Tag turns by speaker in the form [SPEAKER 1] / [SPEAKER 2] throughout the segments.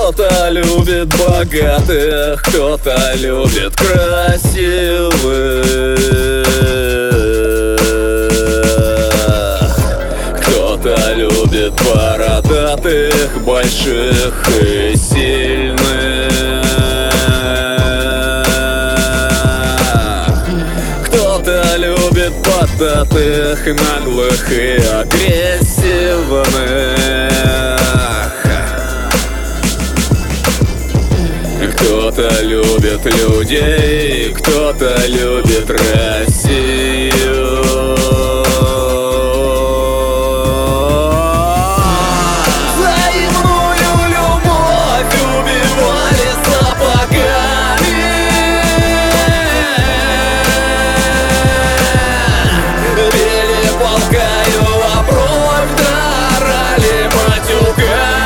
[SPEAKER 1] Кто-то любит богатых, кто-то любит красивых, кто-то любит бородатых, больших и сильных, кто-то любит поддатых, наглых и агрессивных. Кто-то любит людей, кто-то любит Россию. Взаимную любовь убивали сапогами, били палкою, а бровь драли матюками.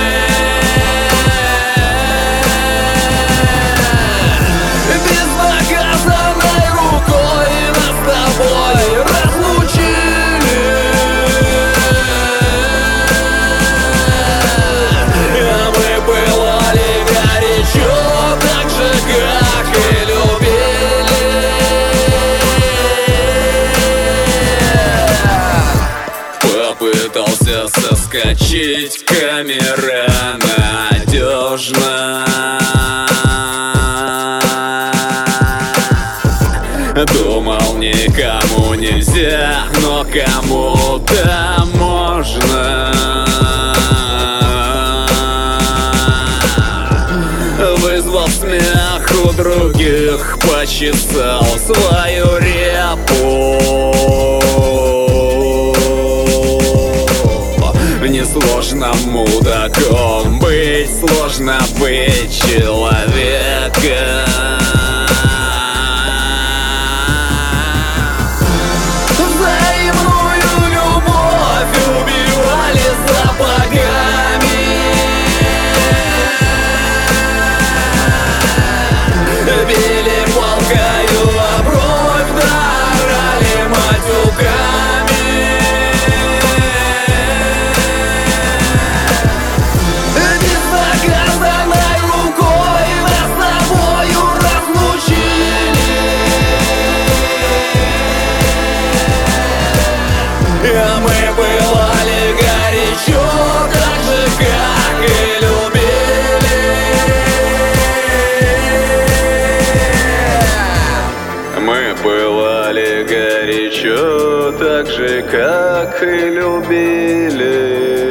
[SPEAKER 1] Попытался соскочить, камера надежна. Думал, никому нельзя, но кому-то можно. Вызвал смех у других, почесал свою репу. Несложно мудаком быть, сложно быть человеком. Взаимную любовь убивали сапогами, били палкою, а бровь драли матюками. А мы пылали горячо, так же, как и любили. Мы пылали горячо, так же, как и любили.